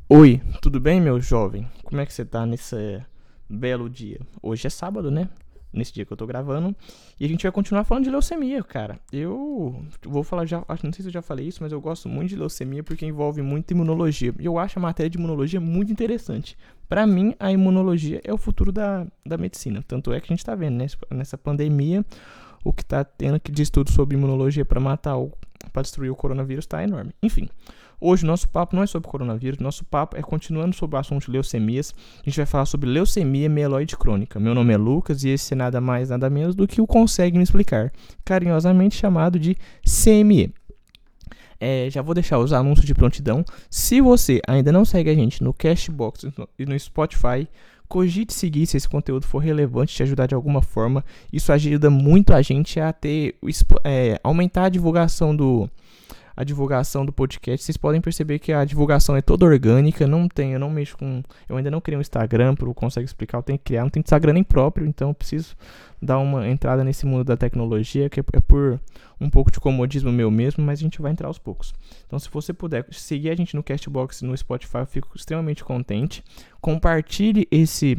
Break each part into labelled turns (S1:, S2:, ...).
S1: Oi, tudo bem, meu jovem? Como é que você tá nesse belo dia? Hoje é sábado, né? Nesse dia que eu tô gravando. E a gente vai continuar falando de leucemia, cara. Eu vou falar já, não sei se eu já falei isso, mas eu gosto muito de leucemia porque envolve muito imunologia. E eu acho a matéria de imunologia muito interessante. Pra mim, a imunologia é o futuro da medicina. Tanto é que a gente tá vendo, né? Nessa pandemia, o que tá tendo de estudo sobre imunologia pra para destruir o coronavírus tá enorme. Enfim. Hoje o nosso papo não é sobre coronavírus, nosso papo é continuando sobre o assunto de leucemias. A gente vai falar sobre leucemia mieloide crônica. Meu nome é Lucas e esse é nada mais, nada menos do que o Consegue Me Explicar, carinhosamente chamado de CME. Já vou deixar os anúncios de prontidão. Se você ainda não segue a gente no Cashbox e no Spotify, cogite seguir se esse conteúdo for relevante, te ajudar de alguma forma. Isso ajuda muito a gente a aumentar a divulgação do podcast. Vocês podem perceber que a divulgação é toda orgânica. Eu não mexo com. Eu ainda não criei um Instagram para conseguir explicar. Eu tenho que criar, não tenho Instagram nem próprio, então eu preciso dar uma entrada nesse mundo da tecnologia, que é por um pouco de comodismo meu mesmo, mas a gente vai entrar aos poucos. Então, se você puder seguir a gente no Castbox e no Spotify, eu fico extremamente contente. Compartilhe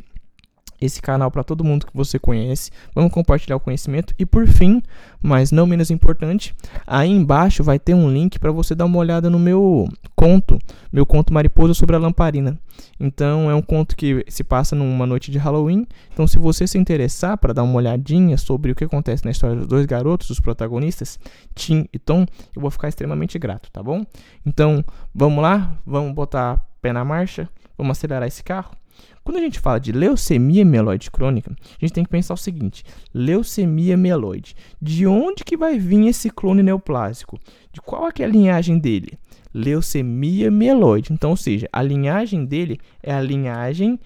S1: esse canal para todo mundo que você conhece. Vamos compartilhar o conhecimento. E por fim, mas não menos importante, aí embaixo vai ter um link para você dar uma olhada no meu conto Mariposa sobre a Lamparina. Então é um conto que se passa numa noite de Halloween. Então se você se interessar para dar uma olhadinha sobre o que acontece na história dos dois garotos, os protagonistas, Tim e Tom, eu vou ficar extremamente grato, tá bom? Então vamos lá, vamos botar pé na marcha, vamos acelerar esse carro. Quando a gente fala de leucemia mieloide crônica, a gente tem que pensar o seguinte: leucemia mieloide. De onde que vai vir esse clone neoplásico? De qual é a linhagem dele? Leucemia mieloide. Então, ou seja, a linhagem dele é a linhagem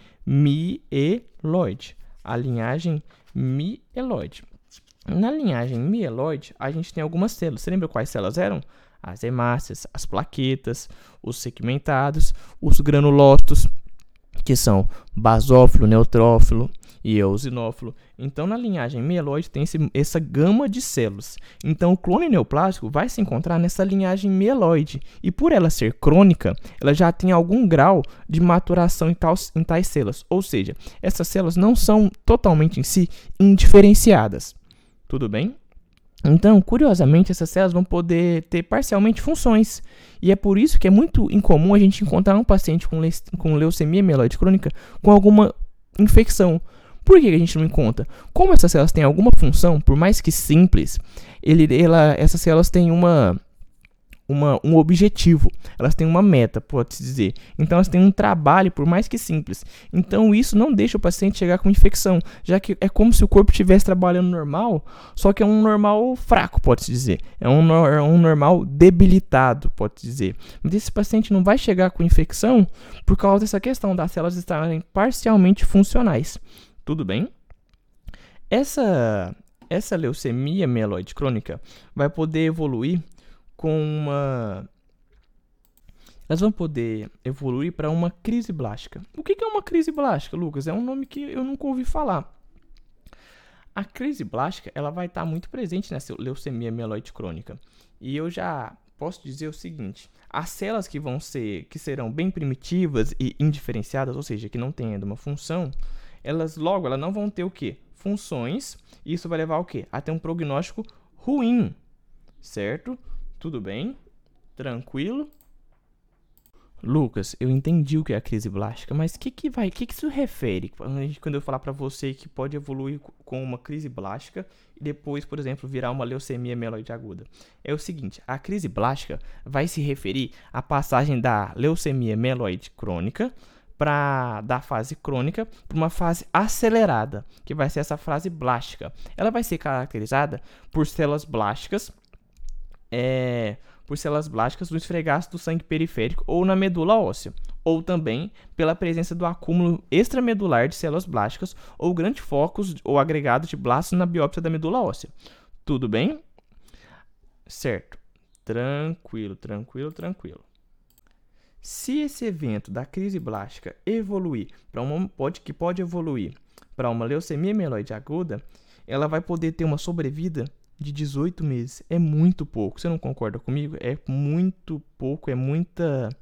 S1: mieloide. A linhagem mieloide. Na linhagem mieloide, a gente tem algumas células. Você lembra quais células eram? As hemácias, as plaquetas, os segmentados, os granulócitos, que são basófilo, neutrófilo e eosinófilo. Então, na linhagem mieloide tem essa gama de células. Então, o clone neoplásico vai se encontrar nessa linhagem mieloide. E por ela ser crônica, ela já tem algum grau de maturação em tais células. Ou seja, essas células não são totalmente em si indiferenciadas. Tudo bem? Então, curiosamente, essas células vão poder ter parcialmente funções. E é por isso que é muito incomum a gente encontrar um paciente com leucemia mieloide crônica com alguma infecção. Por que a gente não encontra? Como essas células têm alguma função, por mais que simples, essas células têm um objetivo, elas têm uma meta, pode-se dizer. Então, elas têm um trabalho, por mais que simples. Então, isso não deixa o paciente chegar com infecção, já que é como se o corpo estivesse trabalhando normal, só que é um normal fraco, pode-se dizer. É um normal debilitado, pode-se dizer. Mas esse paciente não vai chegar com infecção por causa dessa questão das células estarem parcialmente funcionais. Tudo bem? Essa leucemia mieloide crônica vai poder evoluir elas vão poder evoluir para uma crise blástica. O que é uma crise blástica, Lucas? É um nome que eu nunca ouvi falar. A crise blástica ela vai estar muito presente nessa leucemia mieloide crônica. E eu já posso dizer o seguinte: as células que serão bem primitivas e indiferenciadas, ou seja, que não têm ainda uma função, elas não vão ter o quê? Funções. E isso vai levar ao quê? A ter um prognóstico ruim, certo? Tudo bem? Tranquilo? Lucas, eu entendi o que é a crise blástica, mas o que isso refere? Quando eu falar para você que pode evoluir com uma crise blástica e depois, por exemplo, virar uma leucemia mieloide aguda. É o seguinte, a crise blástica vai se referir à passagem da leucemia mieloide crônica da fase crônica para uma fase acelerada, que vai ser essa fase blástica. Ela vai ser caracterizada por células blásticas no esfregaço do sangue periférico ou na medula óssea, ou também pela presença do acúmulo extramedular de células blásticas ou grandes focos ou agregados de blastos na biópsia da medula óssea. Tudo bem? Certo. Tranquilo. Se esse evento da crise blástica evoluir pode evoluir para uma leucemia mieloide aguda, ela vai poder ter uma sobrevida de 18 meses. É muito pouco. Você não concorda comigo? É muito pouco, é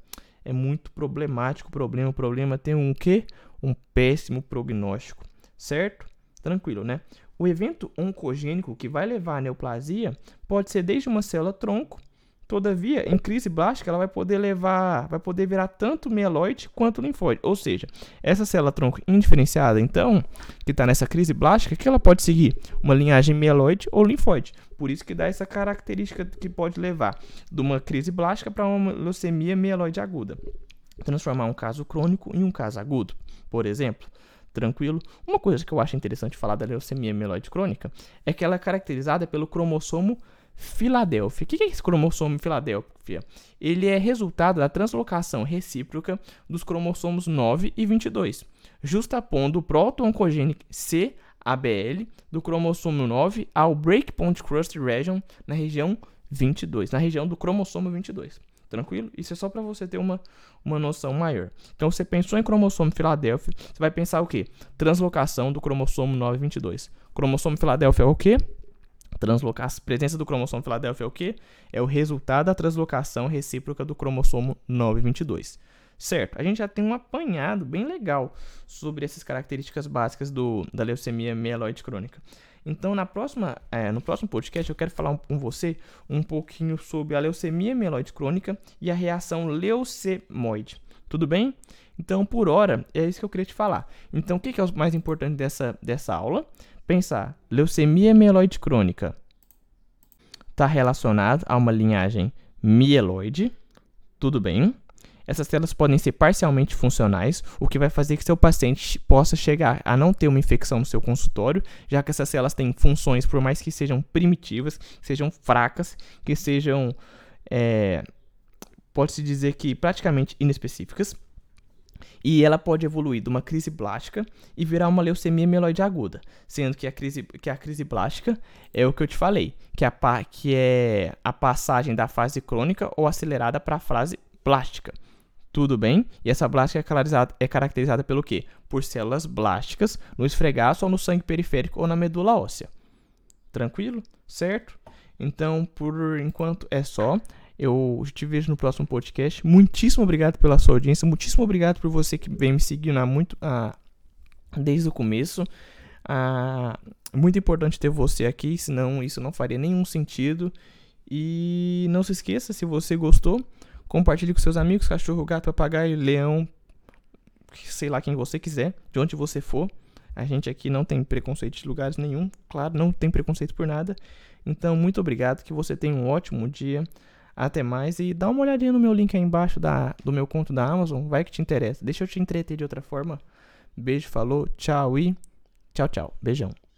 S1: é muito problemático o problema tem um quê? Um péssimo prognóstico, certo? Tranquilo, né? O evento oncogênico que vai levar à neoplasia pode ser desde uma célula tronco. Todavia, em crise blástica, ela vai poder virar tanto mieloide quanto linfóide. Ou seja, essa célula tronco indiferenciada, então, que está nessa crise blástica, que ela pode seguir uma linhagem mieloide ou linfóide. Por isso que dá essa característica que pode levar de uma crise blástica para uma leucemia mieloide aguda. Transformar um caso crônico em um caso agudo, por exemplo. Tranquilo? Uma coisa que eu acho interessante falar da leucemia mieloide crônica é que ela é caracterizada pelo cromossomo Filadélfia. O que é esse cromossomo Filadélfia? Ele é resultado da translocação recíproca dos cromossomos 9 e 22, justapondo o proto-oncogênico CABL do cromossomo 9 ao breakpoint crust region na região 22, na região do cromossomo 22. Tranquilo? Isso é só para você ter uma noção maior. Então, você pensou em cromossomo Filadélfia, você vai pensar o quê? Translocação do cromossomo 9 e 22. Cromossomo Filadélfia é o quê? Presença do cromossomo Filadélfia é o quê? É o resultado da translocação recíproca do cromossomo 9 e 22. Certo? A gente já tem um apanhado bem legal sobre essas características básicas da leucemia mieloide crônica. Então, no próximo podcast, eu quero falar com você um pouquinho sobre a leucemia mieloide crônica e a reação leucemoide. Tudo bem? Então, por hora, é isso que eu queria te falar. Então, o que é o mais importante dessa aula? Pensar, leucemia mieloide crônica está relacionado a uma linhagem mieloide. Tudo bem? Essas células podem ser parcialmente funcionais, o que vai fazer que seu paciente possa chegar a não ter uma infecção no seu consultório, já que essas células têm funções, por mais que sejam primitivas, que sejam fracas, que sejam, pode-se dizer que praticamente inespecíficas. E ela pode evoluir de uma crise blástica e virar uma leucemia mieloide aguda, sendo que a crise blástica é o que eu te falei, que é a passagem da fase crônica ou acelerada para a fase blástica. Tudo bem? E essa blástica é caracterizada pelo quê? Por células blásticas no esfregaço ou no sangue periférico ou na medula óssea. Tranquilo? Certo? Então, por enquanto é só. Eu te vejo no próximo podcast. Muitíssimo obrigado pela sua audiência. Muitíssimo obrigado por você que vem me seguindo desde o começo. Muito importante ter você aqui, senão isso não faria nenhum sentido. E não se esqueça, se você gostou, compartilhe com seus amigos, cachorro, gato, papagaio, leão, sei lá quem você quiser, de onde você for. A gente aqui não tem preconceito de lugares nenhum, claro, não tem preconceito por nada. Então, muito obrigado, que você tenha um ótimo dia. Até mais e dá uma olhadinha no meu link aí embaixo do meu conto da Amazon, vai que te interessa. Deixa eu te entreter de outra forma. Beijo, falou, tchau e tchau, tchau. Beijão.